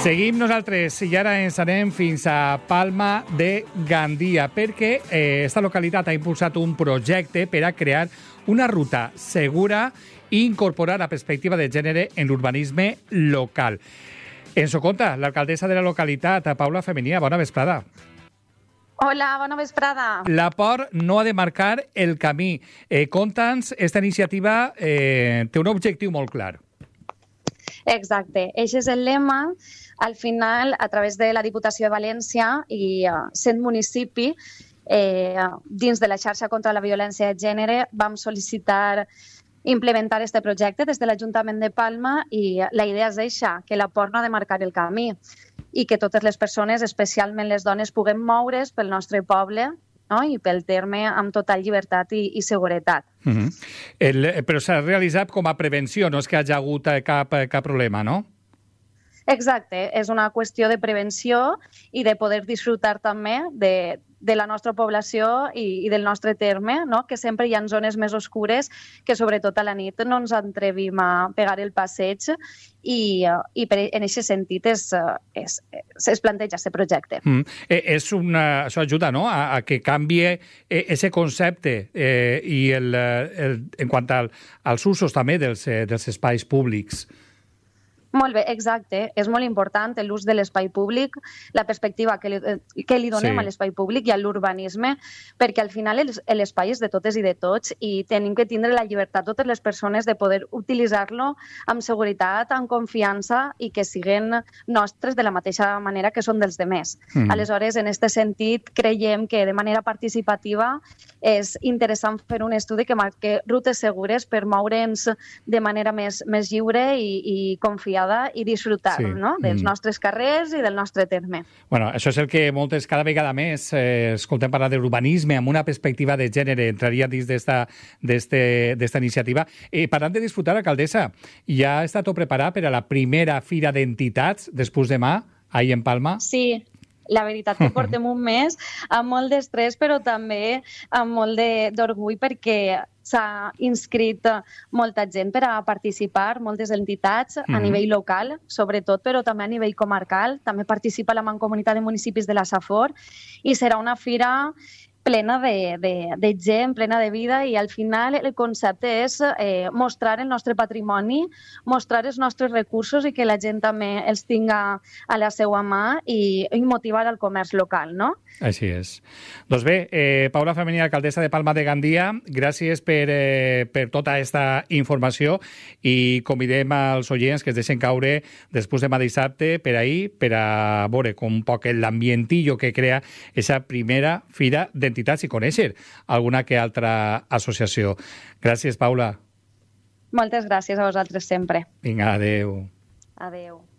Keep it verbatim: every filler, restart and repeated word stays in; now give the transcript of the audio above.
Seguim nosaltres i ara ens anem fins a Palma de Gandia perquè eh, esta localitat ha impulsat un projecte per a crear una ruta segura i incorporar la perspectiva de gènere en l'urbanisme local. Ens ho conta l'alcaldessa de la localitat, Paula Femenia. Bona vesprada. Hola, bona vesprada. La por no ha de marcar el camí. Eh, Conta'ns, esta iniciativa eh, té un objectiu molt clar. Exacte, aquest és el lema. Al final, a través de la Diputació de València i uh, sent municipi, eh, dins de la xarxa contra la violència de gènere, vam sol·licitar implementar este projecte des de l'Ajuntament de Palma i la idea és això, que la por no ha de marcar el camí i que totes les persones, especialment les dones, puguem moure's pel nostre poble, no? I pel terme amb total llibertat i, i seguretat. Uh-huh. el, però s'ha realitzat com a prevenció, no és que hagi hagut cap, cap problema, no? Exacte, és una qüestió de prevenció i de poder disfrutar també de, de la nostra població i, i del nostre terme, no? Que sempre hi ha zones més oscures que sobretot a la nit no ens atrevim a pegar el passeig i, i per, en aquest sentit es, es, es planteja aquest projecte. Mm. Eh, és una, això ajuda, no?, a, a que canvie aquest concepte eh, i el, el, en quant al, als usos també dels, dels espais públics. Molt bé, exacte. És molt important l'ús de l'espai públic, la perspectiva que li, que li donem sí. a l'espai públic i a l'urbanisme, perquè al final l'espai és de totes i de tots i tenim que tindre la llibertat totes les persones de poder utilitzar-lo amb seguretat, amb confiança i que siguen nostres de la mateixa manera que són dels demés. Mm. Aleshores, en aquest sentit, creiem que de manera participativa és interessant fer un estudi que marqui rutes segures per moure'ns de manera més, més lliure i, i confiada i disfrutar sí. no? dels mm. nostres carrers i del nostre terme. Bueno, això és el que moltes, cada vegada més, eh, escoltem parlar d'urbanisme amb una perspectiva de gènere, entraria dins d'esta iniciativa. Eh, parlant de disfrutar, alcaldessa, ja està tot preparat per a la primera Fira d'Entitats després demà, ahir en Palma? Sí, la veritat que portem un mes amb molt d'estrès, però també amb molt d'orgull perquè s'ha inscrit molta gent per a participar, moltes entitats a mm. nivell local, sobretot, però també a nivell comarcal. També participa la Mancomunitat de Municipis de la Safor i serà una fira plena de, de, de gent, plena de vida i al final el concepte és eh, mostrar el nostre patrimoni, mostrar els nostres recursos i que la gent també els tinga a la seva mà i, i motivar el comerç local, no? Així és. Doncs bé, eh, Paula Femenia, alcaldessa de Palma de Gandia, gràcies per, eh, per tota aquesta informació i convidem als oients que es deixen caure després demà dissabte per ahir per a veure com un poc l'ambientillo que crea aquesta primera fira de entitats i conèixer alguna que altra associació. Gràcies, Paula. Moltes gràcies a vosaltres sempre. Vinga, adeu. Adeu.